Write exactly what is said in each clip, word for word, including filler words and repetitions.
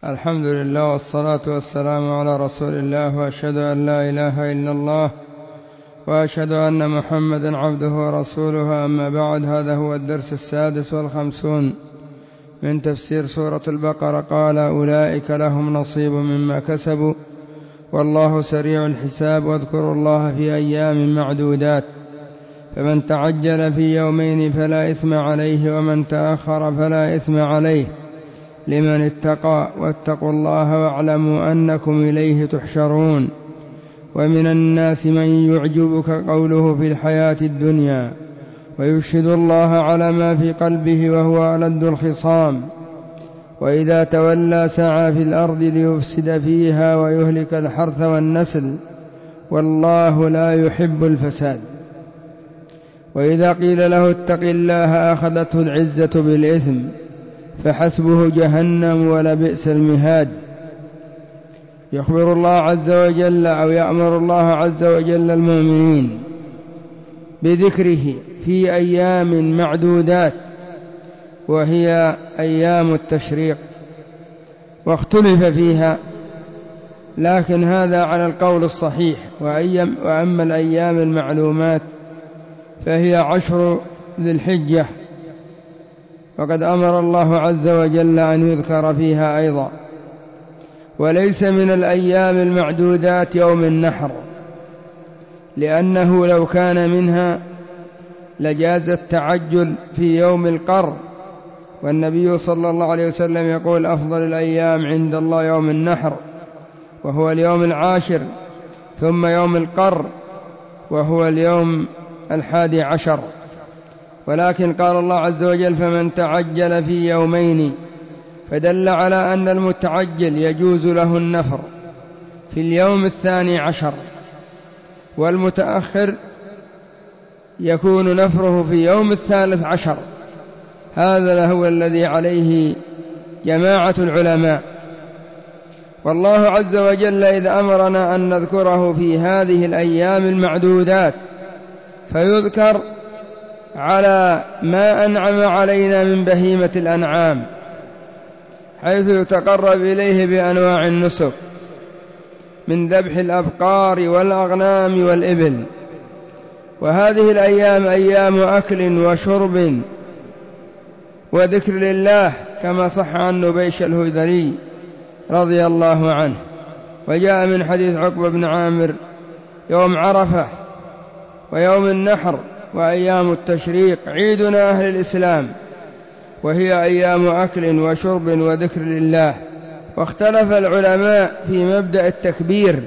الحمد لله والصلاة والسلام على رسول الله، وأشهد أن لا إله إلا الله، وأشهد أن محمدا عبده ورسوله. أما بعد، هذا هو الدرس السادس والخمسون من تفسير سورة البقرة. قال: أولئك لهم نصيب مما كسبوا والله سريع الحساب. واذكروا الله في أيام معدودات، فمن تعجل في يومين فلا إثم عليه، ومن تأخر فلا إثم عليه، لمن اتقى. واتقوا الله واعلموا أنكم إليه تحشرون. ومن الناس من يعجبك قوله في الحياة الدنيا ويشهد الله على ما في قلبه وهو ألد الخصام، وإذا تولى سعى في الأرض ليفسد فيها ويهلك الحرث والنسل، والله لا يحب الفساد. وإذا قيل له اتق الله أخذته العزة بالإثم، فحسبه جهنم ولبئس المهاد. يخبر الله عز وجل أو يأمر الله عز وجل المؤمنين بذكره في أيام معدودات، وهي أيام التشريق، واختلف فيها، لكن هذا على القول الصحيح. وأما الأيام المعلومات فهي عشر ذي الحجة، وقد أمر الله عز وجل أن يذكر فيها أيضا. وليس من الأيام المعدودات يوم النحر، لأنه لو كان منها لجاز التعجل في يوم القر، والنبي صلى الله عليه وسلم يقول: أفضل الأيام عند الله يوم النحر، وهو اليوم العاشر، ثم يوم القر وهو اليوم الحادي عشر. ولكن قال الله عز وجل: فمن تعجل في يومين، فدل على أن المتعجل يجوز له النفر في اليوم الثاني عشر، والمتأخر يكون نفره في يوم الثالث عشر. هذا هو الذي عليه جماعة العلماء. والله عز وجل إذا أمرنا أن نذكره في هذه الأيام المعدودات، فيذكر على ما أنعم علينا من بهيمة الأنعام، حيث يتقرب إليه بأنواع النسك من ذبح الأبقار والأغنام والإبل. وهذه الأيام أيام أكل وشرب وذكر لله، كما صح عن نبيش الهذلي رضي الله عنه. وجاء من حديث عقبة بن عامر: يوم عرفة ويوم النحر وأيام التشريق عيدنا أهل الإسلام، وهي أيام أكل وشرب وذكر لله. واختلف العلماء في مبدأ التكبير،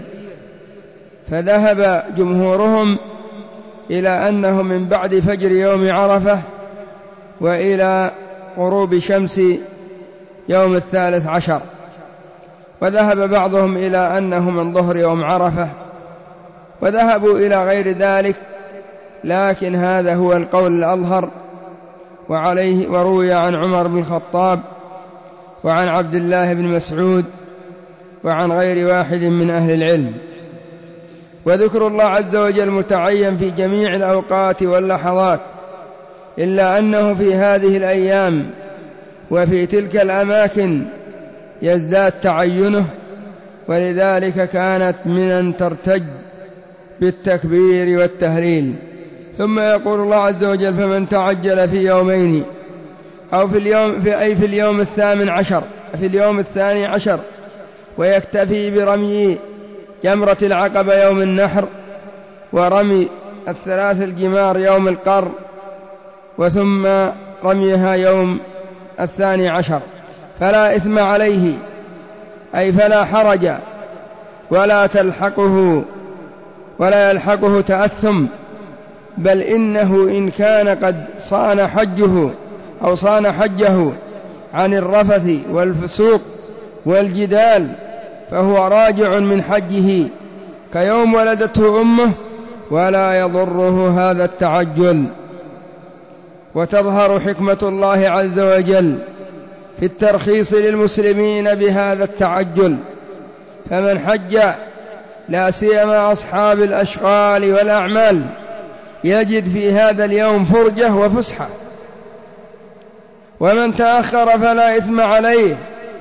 فذهب جمهورهم إلى أنه من بعد فجر يوم عرفة وإلى غروب شمس يوم الثالث عشر، وذهب بعضهم إلى أنه من ظهر يوم عرفة، وذهبوا إلى غير ذلك، لكن هذا هو القول الأظهر. وعليه وروي عن عمر بن الخطاب وعن عبد الله بن مسعود وعن غير واحد من أهل العلم. وذكر الله عز وجل متعين في جميع الأوقات واللحظات، إلا أنه في هذه الأيام وفي تلك الأماكن يزداد تعينه، ولذلك كانت منن ترتج بالتكبير والتهليل. ثم يقول الله عز وجل: فمن تعجل في يومين، أو في اليوم في أي في اليوم الثامن عشر في اليوم الثاني عشر، ويكتفي برمي جمرة العقبة يوم النحر، ورمي الثلاث الجمار يوم القر، وثم رميها يوم الثاني عشر، فلا إثم عليه، أي فلا حرج، ولا تلحقه ولا يلحقه تأثم، بل إنه إن كان قد صان حجه أو صان حجه عن الرفث والفسوق والجدال، فهو راجع من حجه كيوم ولدته أمه، ولا يضره هذا التعجل. وتظهر حكمة الله عز وجل في الترخيص للمسلمين بهذا التعجل، فمن حج، لا سيما أصحاب الأشغال والأعمال، يجد في هذا اليوم فرجة وفسحة. ومن تأخر فلا إثم عليه،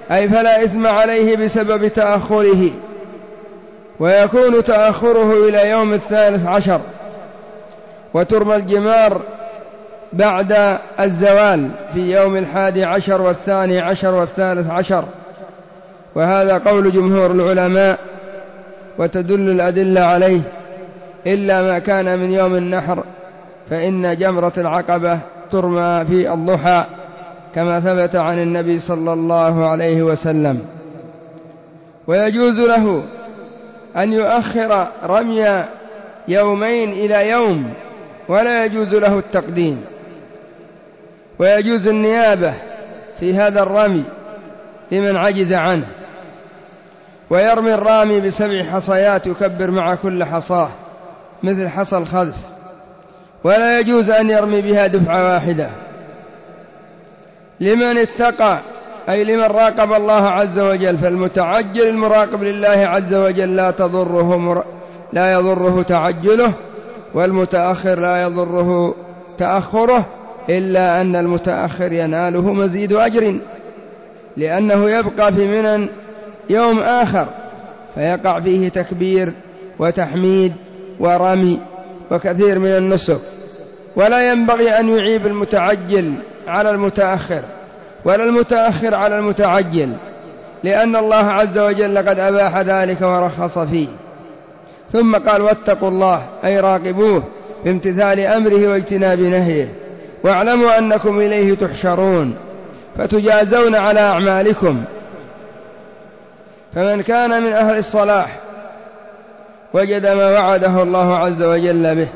أي فلا إثم عليه بسبب تأخره، ويكون تأخره إلى يوم الثالث عشر، وترمى الجمار بعد الزوال في يوم الحادي عشر والثاني عشر والثالث عشر، وهذا قول جمهور العلماء، وتدل الأدلة عليه، إلا ما كان من يوم النحر فإن جمرة العقبة ترمى في الضحى كما ثبت عن النبي صلى الله عليه وسلم. ويجوز له أن يؤخر رمي يومين إلى يوم، ولا يجوز له التقديم. ويجوز النيابة في هذا الرمي لمن عجز عنه، ويرمي الرامي بسبع حصيات يكبر مع كل حصاه مثل حصى الخذف، ولا يجوز أن يرمي بها دفعة واحدة. لمن اتقى أي لمن راقب الله عز وجل، فالمتعجل المراقب لله عز وجل لا تضره مر... لا يضره تعجله، والمتأخر لا يضره تأخره، إلا أن المتأخر يناله مزيد أجر، لأنه يبقى في منى يوم آخر فيقع فيه تكبير وتحميد ورمي وكثير من النسك. ولا ينبغي أن يعيب المتعجل على المتأخر ولا المتأخر على المتعجل، لأن الله عز وجل قد أباح ذلك ورخص فيه. ثم قال: واتقوا الله أي راقبوه بامتثال أمره واجتناب نهيه، واعلموا أنكم إليه تحشرون فتجازون على أعمالكم. فمن كان من أهل الصلاح وجد ما وعده الله عز وجل به،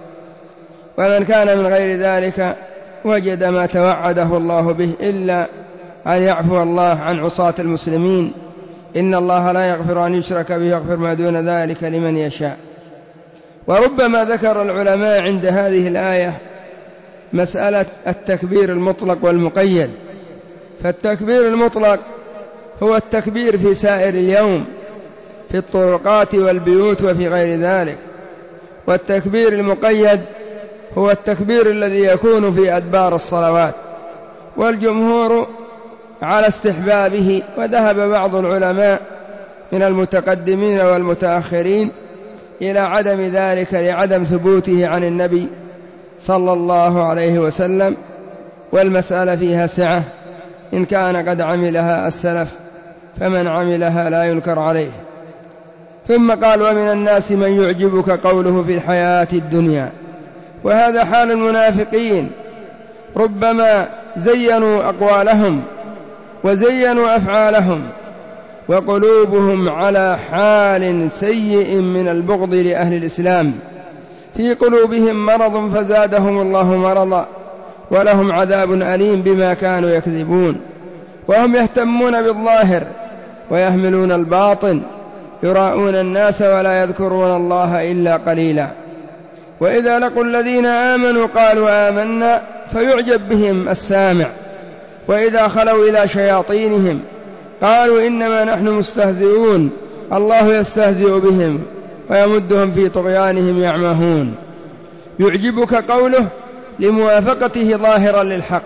ومن كان من غير ذلك وجد ما توعده الله به، إلا أن يعفو الله عن عصاة المسلمين. إن الله لا يغفر أن يشرك به ويغفر ما دون ذلك لمن يشاء. وربما ذكر العلماء عند هذه الآية مسألة التكبير المطلق والمقيد. فالتكبير المطلق هو التكبير في سائر اليوم في الطرقات والبيوت وفي غير ذلك، والتكبير المقيد هو التكبير الذي يكون في أدبار الصلوات، والجمهور على استحبابه. وذهب بعض العلماء من المتقدمين والمتأخرين إلى عدم ذلك لعدم ثبوته عن النبي صلى الله عليه وسلم، والمسألة فيها سعة، إن كان قد عملها السلف فمن عملها لا ينكر عليه. ثم قال: ومن الناس من يعجبك قوله في الحياة الدنيا. وهذا حال المنافقين، ربما زينوا أقوالهم وزينوا أفعالهم، وقلوبهم على حال سيء من البغض لأهل الإسلام، في قلوبهم مرض فزادهم الله مرضا، ولهم عذاب أليم بما كانوا يكذبون. وهم يهتمون بالظاهر ويهملون الباطن، يراءون الناس ولا يذكرون الله إلا قليلا. وإذا لقوا الذين آمنوا قالوا آمنا فيعجب بهم السامع، وإذا خلوا إلى شياطينهم قالوا إنما نحن مستهزئون، الله يستهزئ بهم ويمدهم في طغيانهم يعمهون. يعجبك قوله لموافقته ظاهرا للحق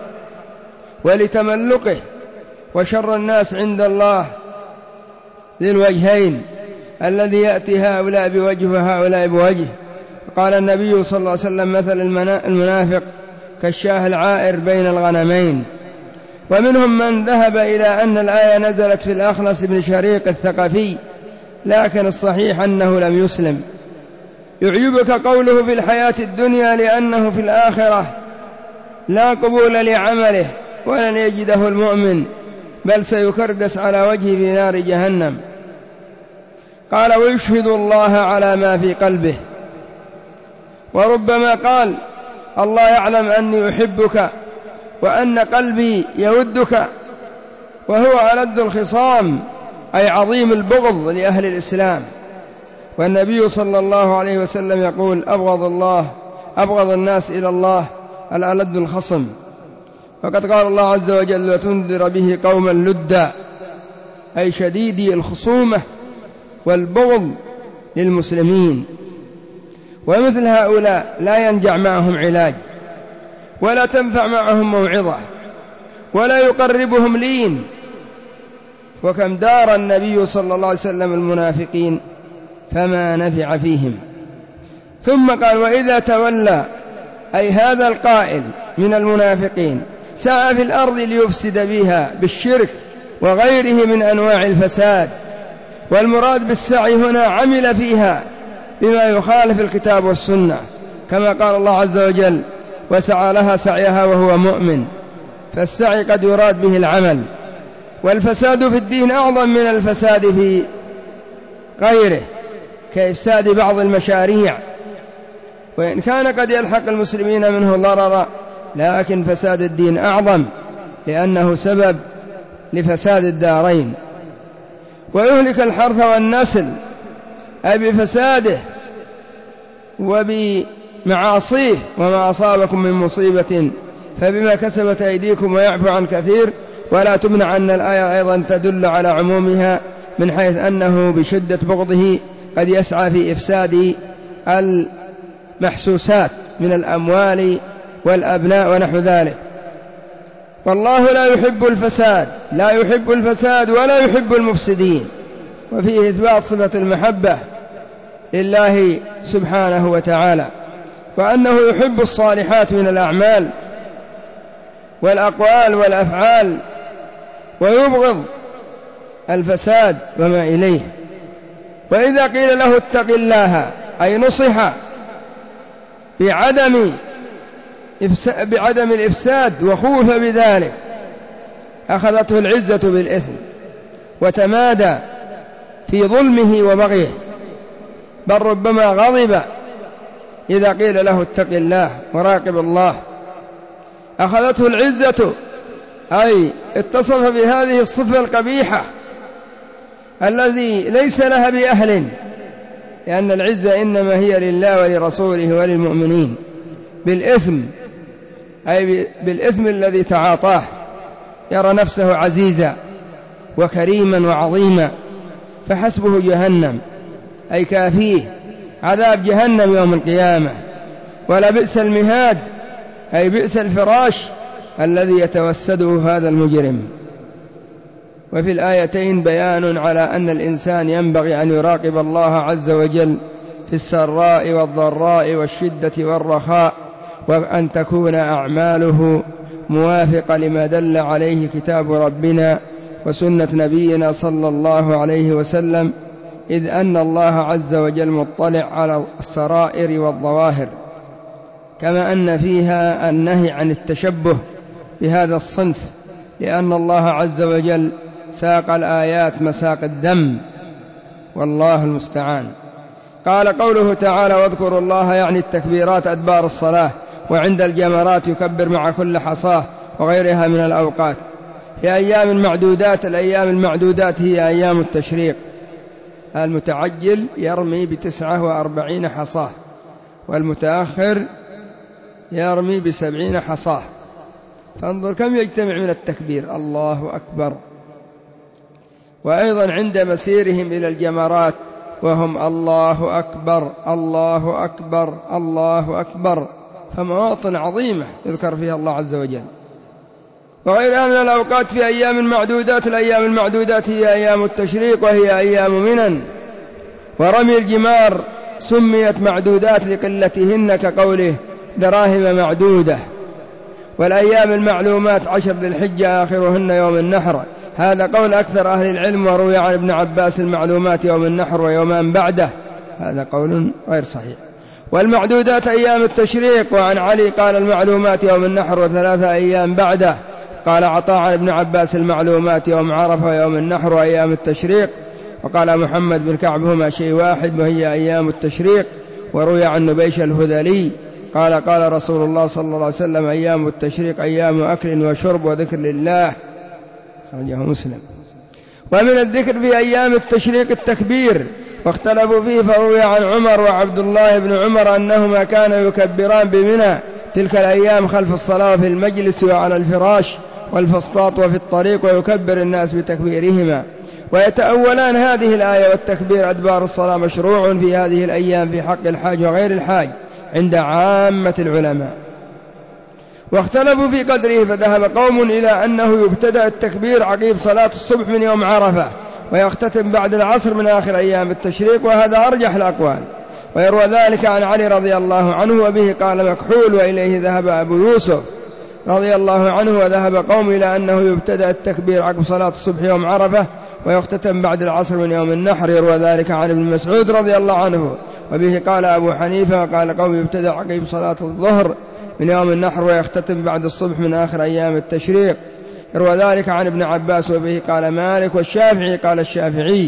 ولتملقه، وشر الناس عند الله ذي الوجهين الذي يأتي هؤلاء بوجه وهؤلاء بوجه. قال النبي صلى الله عليه وسلم: مثل المنافق كالشاه العائر بين الغنمين. ومنهم من ذهب إلى أن الآية نزلت في الأخنس بن شريق الثقفي، لكن الصحيح أنه لم يسلم. يعجبك قوله في الحياة الدنيا لأنه في الآخرة لا قبول لعمله ولن يجده المؤمن، بل سيكردس على وجهه في نار جهنم. قال: ويشهد الله على ما في قلبه. وربما قال: الله يعلم أني أحبك وأن قلبي يودك، وهو ألد الخصام أي عظيم البغض لأهل الإسلام. والنبي صلى الله عليه وسلم يقول: أبغض الله أبغض الناس إلى الله الألد الخصم. وقد قال الله عز وجل: وتنذر به قوما لدا، أي شديدي الخصومة والبغض للمسلمين. ومثل هؤلاء لا ينجع معهم علاج، ولا تنفع معهم موعظة، ولا يقربهم لين، وكم دار النبي صلى الله عليه وسلم المنافقين فما نفع فيهم. ثم قال وإذا تولى، أي هذا القائل من المنافقين، سعى في الأرض ليفسد بها بالشرك وغيره من أنواع الفساد، والمراد بالسعي هنا عمل فيها بما يخالف الكتاب والسنة، كما قال الله عز وجل وسعى لها سعيها وهو مؤمن، فالسعي قد يراد به العمل. والفساد في الدين أعظم من الفساد في غيره، كإفساد بعض المشاريع، وإن كان قد يلحق المسلمين منه ضررا، لكن فساد الدين أعظم لأنه سبب لفساد الدارين. ويهلك الحرث والنسل، أي بفساده وبمعاصيه، وما أصابكم من مصيبة فبما كسبت أيديكم ويعفو عن كثير. ولا تمنع أن الآية أيضا تدل على عمومها، من حيث أنه بشدة بغضه قد يسعى في إفساد المحسوسات من الأموال والأبناء ونحو ذلك. والله لا يحب الفساد، لا يحب الفساد ولا يحب المفسدين. وفيه إثبات صفة المحبة لله سبحانه وتعالى، وأنه يحب الصالحات من الأعمال والأقوال والأفعال، ويبغض الفساد وما إليه. وإذا قيل له اتق الله، أي نصح بعدم بعدم الإفساد وخوف بذلك، أخذته العزة بالإثم وتمادى في ظلمه وبغيه، بل ربما غضب إذا قيل له اتق الله وراقب الله. أخذته العزة، أي اتصف بهذه الصفة القبيحة الذي ليس لها بأهل، لأن العزة إنما هي لله ولرسوله وللمؤمنين، بالإثم، أي بالإثم الذي تعاطاه، يرى نفسه عزيزا وكريما وعظيما، فحسبه جهنم، أي كافيه عذاب جهنم يوم القيامة. ولبئس المهاد، أي بئس الفراش الذي يتوسده هذا المجرم. وفي الآيتين بيان على أن الإنسان ينبغي أن يراقب الله عز وجل في السراء والضراء والشدة والرخاء، وأن تكون أعماله موافقة لما دل عليه كتاب ربنا وسنة نبينا صلى الله عليه وسلم، إذ أن الله عز وجل مطلع على السرائر والظواهر، كما أن فيها النهي عن التشبه بهذا الصنف، لأن الله عز وجل ساق الآيات مساق الدم، والله المستعان. قال قوله تعالى واذكروا الله، يعني التكبيرات أدبار الصلاة، وعند الجمرات يكبر مع كل حصاه، وغيرها من الأوقات في أيام المعدودات. الأيام المعدودات هي أيام التشريق، المتعجل يرمي بتسعة وأربعين حصاه، والمتأخر يرمي بسبعين حصاه، فانظر كم يجتمع من التكبير، الله أكبر. وأيضا عند مسيرهم إلى الجمرات وهم الله أكبر الله أكبر الله أكبر، فمواطن عظيمة يذكر فيها الله عز وجل. وغيرها من الأوقات في أيام معدودات. الأيام المعدودات هي أيام التشريق، وهي أيام منن. ورمي الجمار سميت معدودات لقلتهن، كقوله دراهم معدودة. والأيام المعلومات عشر ذي الحجة آخرهن يوم النحر، هذا قول أكثر أهل العلم. وروي عن ابن عباس المعلومات يوم النحر ويومان بعده، هذا قول غير صحيح. والمعدودات أيام التشريق. وعن علي قال المعلومات يوم النحر وثلاثة أيام بعده. قال عطاء عن ابن عباس المعلومات يوم عرفة ويوم النحر وأيام التشريق. وقال محمد بن كعب هما شيء واحد وهي أيام التشريق. وروي عن نبيش الهذلي قال قال رسول الله صلى الله عليه وسلم أيام التشريق أيام أكل وشرب وذكر لله، خرجه مسلم. ومن الذكر في أيام التشريق التكبير، واختلفوا فيه. فروي عن عمر وعبد الله بن عمر أنهما كانوا يكبران بمنى تلك الأيام خلف الصلاة في المجلس وعلى الفراش والفسطاط وفي الطريق، ويكبر الناس بتكبيرهما. ويتأولان هذه الآية والتكبير أدبار الصلاة مشروع في هذه الأيام في حق الحاج وغير الحاج عند عامة العلماء. واختلفوا في قدره، فذهب قوم إلى أنه يبتدأ التكبير عقيب صلاة الصبح من يوم عرفة ويختتم بعد العصر من آخر أيام التشريق، وهذا أرجح الأقوال. ويروى ذلك عن علي رضي الله عنه وبه قال مكحول، وإليه ذهب أبو يوسف رضي الله عنه، وذهب قوم إلى أنه يبتدأ التكبير عقب صلاة الصبح يوم عرفة ويختتم بعد العصر من يوم النحر. يروى ذلك عن ابن مسعود رضي الله عنه وبه قال أبو حنيفة، وقال قوم يبتدأ عقب صلاة الظهر من يوم النحر ويختتم بعد الصبح من آخر أيام التشريق. يروى ذلك عن ابن عباس وبه قال مالك، والشافعي قال الشافعي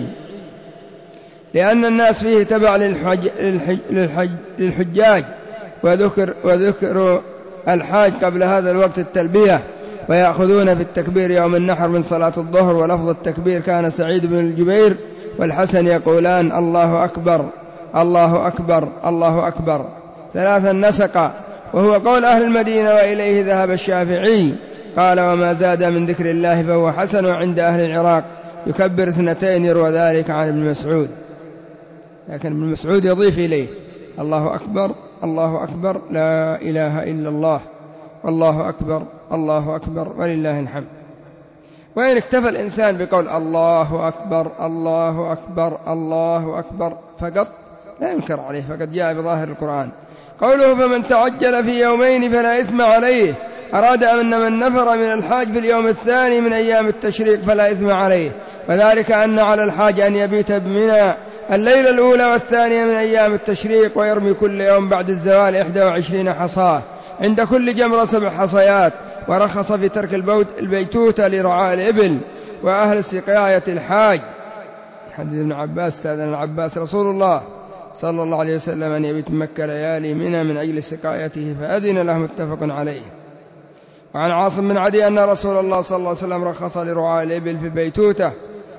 لأن الناس فيه تبع للحج للحج للحجاج، وذكر, وذكر الحاج قبل هذا الوقت التلبية، ويأخذون في التكبير يوم النحر من صلاة الظهر. ولفظ التكبير كان سعيد بن الجبير والحسن يقولان الله أكبر الله أكبر الله أكبر ثلاثا نسقا، وهو قول أهل المدينة، وإليه ذهب الشافعي. قال وما زاد من ذكر الله فهو حسن، وعند أهل العراق يكبر اثنتين. يروى ذلك عن ابن مسعود، لكن ابن مسعود يضيف إليه الله أكبر الله أكبر لا إله إلا الله والله أكبر الله أكبر ولله الحمد. وإن اكتفى الإنسان بقول الله أكبر الله أكبر الله أكبر فقط لا ينكر عليه، فقد جاء بظاهر القرآن. قوله فمن تعجل في يومين فلا إثم عليه، أراد أن من نفر من الحاج في اليوم الثاني من أيام التشريق فلا إثم عليه، وذلك أن على الحاج أن يبيت بمنى الليلة الأولى والثانية من أيام التشريق، ويرمي كل يوم بعد الزوال إحدى وعشرين حصاة، عند كل جمرة سبع حصيات. ورخص في ترك البيتوتة لرعاء الإبل وأهل سقاية الحاج. حديث ابن عباس استأذن العباس رسول الله صلى الله عليه وسلم أن يبيت مكة ليالي منى من أجل سقايته فأذن له، متفق عليه. وعن عاصم بن عدي أن رسول الله صلى الله عليه وسلم رخص لرعاء الإبل في بيتوتة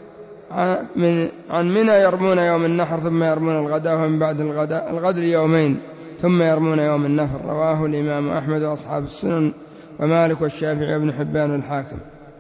من عن منى يرمون يوم النحر ثم يرمون الغداء، ومن بعد الغداء الغد يومين ثم يرمون يوم النفر. رواه الإمام أحمد وأصحاب السنن ومالك والشافعي وابن حبان والحاكم.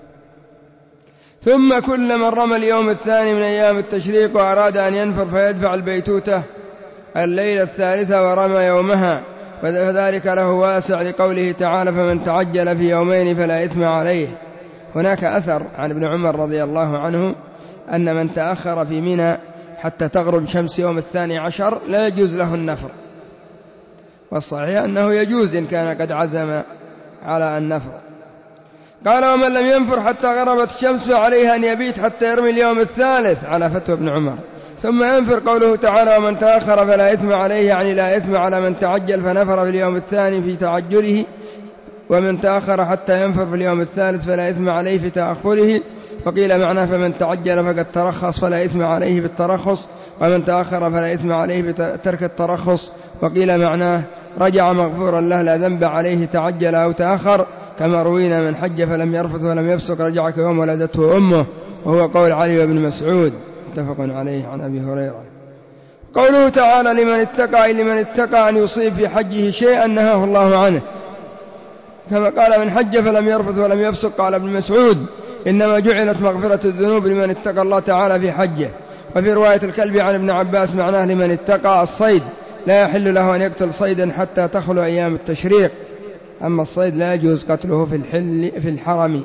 ثم كل من رمى اليوم الثاني من أيام التشريق وأراد أن ينفر فيدفع البيتوتة الليلة الثالثة ورمى يومها، وذلك له واسع لقوله تعالى فمن تعجل في يومين فلا إثم عليه. هناك أثر عن ابن عمر رضي الله عنه أن من تأخر في منى حتى تغرب شمس يوم الثاني عشر لا يجوز له النفر، والصحيح أنه يجوز إن كان قد عزم على النفر. قال ومن لم ينفر حتى غربت الشمس فعليه أن يبيت حتى يرمي اليوم الثالث على فتوى ابن عمر ثم ينفر. قوله تعالى ومن تأخر فلا إثم عليه، يعني لا إثم على من تعجل فنفر في اليوم الثاني في تعجله، ومن تأخر حتى ينفر في اليوم الثالث فلا إثم عليه في تأخره. وقيل معناه فمن تعجل فقد ترخص فلا إثم عليه بالترخص، ومن تأخر فلا إثم عليه بترك الترخص. وقيل معناه رجع مغفورا له لا ذنب عليه تعجل أو تأخر، كما روينا من حج فلم يرفث ولم يفسق رجع كيوم ولدته أمه، وهو قول علي وابن مسعود متفق عليه عن أبي هريرة. قوله تعالى لمن اتقى لمن اتقى أن يصيب في حجه شيئا نهاه الله عنه، كما قال من حج فلم يرفث ولم يفسق. قال ابن مسعود إنما جعلت مغفرة الذنوب لمن اتقى الله تعالى في حجه. وفي رواية الكلب عن ابن عباس معناه لمن اتقى الصيد، لا يحل له أن يقتل صيدا حتى تخلو أيام التشريق، أما الصيد لا يجوز قتله في الحل في الحرم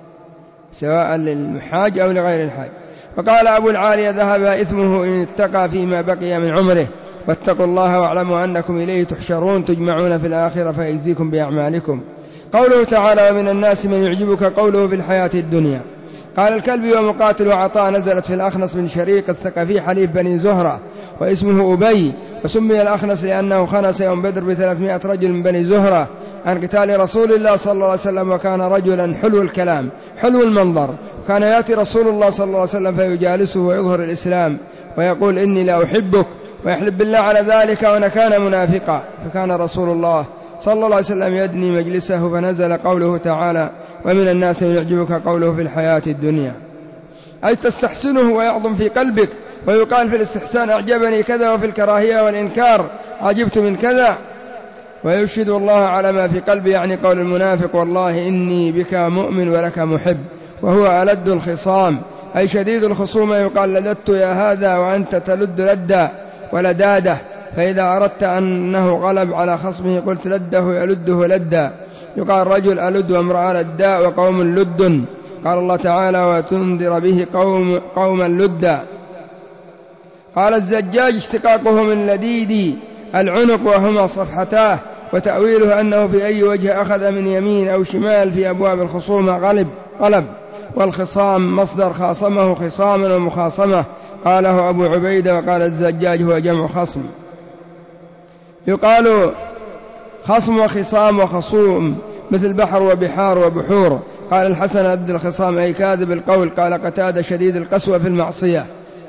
سواء للحاج أو لغير الحاج. فقال أبو العالية ذهب إثمه إن اتقى فيما بقي من عمره، واتقوا الله واعلموا أنكم إليه تحشرون تجمعون في الآخرة فيجزيكم بأعمالكم. قوله تعالى ومن الناس من يعجبك قوله في الحياة الدنيا. قال الكلبي ومقاتل وعطاء نزلت في الأخنس بن شريق الثقفي حليف بني زهرة واسمه أبي، وسمي الأخنس لأنه خنس يوم بدر بثلاثمائة رجل من بني زهرة عن قتال رسول الله صلى الله عليه وسلم، وكان رجلا حلو الكلام حلو المنظر، كان يأتي رسول الله صلى الله عليه وسلم فيجالسه ويظهر الإسلام ويقول إني لا أحبك، ويحلف بالله على ذلك وأنا كان منافقا. فكان رسول الله صلى الله عليه وسلم يدني مجلسه، فنزل قوله تعالى ومن الناس من يعجبك قوله في الحياة الدنيا، أي تستحسنه ويعظم في قلبك. ويقال في الاستحسان أعجبني كذا، وفي الكراهية والإنكار عجبت من كذا. ويشهد الله على ما في قلبي، يعني قول المنافق والله إني بك مؤمن ولك محب، وهو ألد الخصام أي شديد الخصومة. يقال لددت يا هذا وأنت تلد لدا ولداده، فإذا أردت أنه غلب على خصمه قلت لده يلده لدا. يقال رجل ألد وامرأة لداء وقوم لد. قال الله تعالى وتنذر به قوم قوما لدا. قال الزجاج اشتقاقه من لديدي العنق وهما صفحتاه، وتأويله أنه في أي وجه أخذ من يمين أو شمال في أبواب الخصومة غلب غلب. والخصام مصدر خاصمه خصاما ومخاصمة. قاله أبو عبيدة. وقال الزجاج هو جمع خصم. يقال خصم وخصام وخصوم مثل بحر وبحار وبحور. قال الحسن أد الخصام أي كاذب القول. قال قتادة شديد القسوة في المعصية،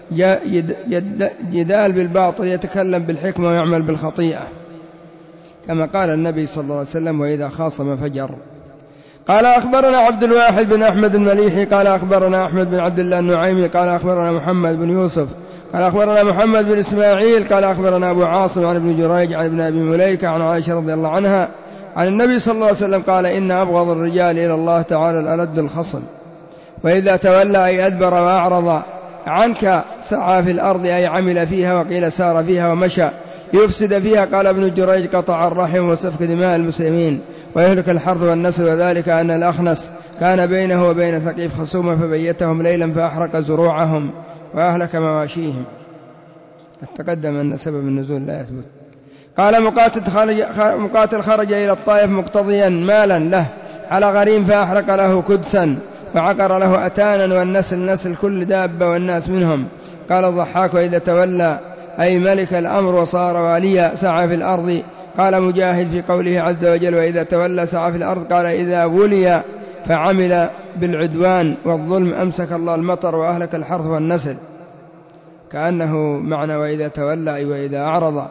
جدال بالباطل، يتكلم بالحكمة ويعمل بالخطيئة، كما قال النبي صلى الله عليه وسلم وإذا خاصم فجر. قال أخبرنا عبد الواحد بن أحمد المليحي قال أخبرنا أحمد بن عبد الله النعيمي قال أخبرنا محمد بن يوسف قال أخبرنا محمد بن إسماعيل قال أخبرنا أبو عاصم عن ابن جريج عن ابن أبي مليكة عن عائشة رضي الله عنها عن النبي صلى الله عليه وسلم قال إن أبغض الرجال إلى الله تعالى الألد الخصم. وإذا تولى أي أدبر وأعرض عنك سعى في الأرض أي عمل فيها، وقيل سار فيها ومشى يفسد فيها. قال ابن جريج قطع الرحم وسفك دماء المسلمين ويهلك الحرث والنسل. وذلك أن الأخنس كان بينه وبين ثقيف خصومة فبيتهم ليلا فأحرق زروعهم وأهلك مواشيهم. تقدم أن سبب النزول لا يثبت. قال مقاتل خرج, مقاتل خرج إلى الطائف مقتضيا مالا له على غريم فأحرق له كدسا وعقر له أتانا والنسل نسل كل دابة والناس منهم. قال الضحاك وإذا تولى أي ملك الأمر وصار واليا سعى في الأرض. قال مجاهد في قوله عز وجل وإذا تولى سعى في الأرض قال إذا ولي فعمل بالعدوان والظلم أمسك الله المطر وأهلك الحرث والنسل، كأنه معنى وإذا تولى أي وإذا أعرض.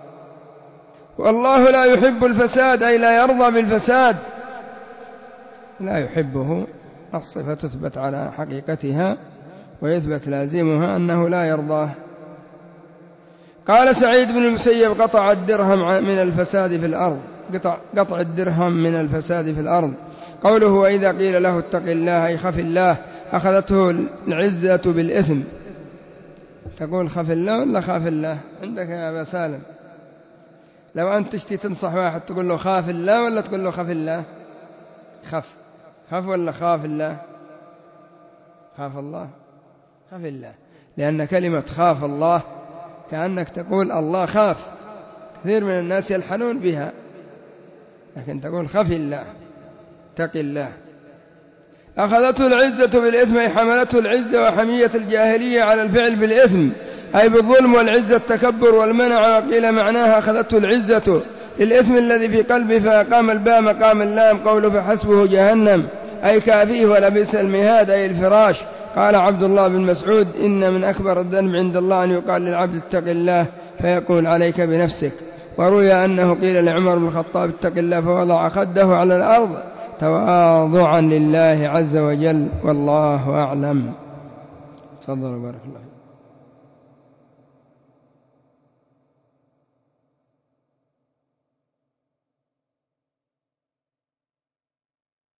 والله لا يحب الفساد أي لا يرضى بالفساد، لا يحبه. الصفة تثبت على حقيقتها ويثبت لازمها أنه لا يرضاه. قال سعيد بن المسيب قطع الدرهم من الفساد في الأرض، قطع, قطع الدرهم من الفساد في الأرض. قوله وإذا قيل له اتق الله أي خف الله أخذته العزة بالإثم. تقول خف الله ولا خاف الله؟ عندك يا أبا سالم لو أنت تشتي تنصح واحد تقول له خاف الله ولا تقول له خف الله؟ خف خف ولا خاف الله؟ خاف الله خاف الله، لأن كلمة خاف الله كأنك تقول الله خاف. كثير من الناس يلحنون بها، لكن تقول خف الله اتق الله. أخذته العزة بالإثم أي حملته العزة وحمية الجاهلية على الفعل بالإثم أي بالظلم والعزة التكبر والمنع. وقيل معناها أخذته العزة للإثم الذي في قلبه فأقام الباء مقام اللام. قوله فحسبه جهنم أي كافيه ولبس المهاد أي الفراش. قال عبد الله بن مسعود إن من أكبر الذنب عند الله أن يقال للعبد اتق الله فيقول عليك بنفسك. وروي أنه قيل لعمر بن الخطاب اتق الله فوضع خده على الأرض تواضعا لله عز وجل. والله أعلم. تفضل بارك الله.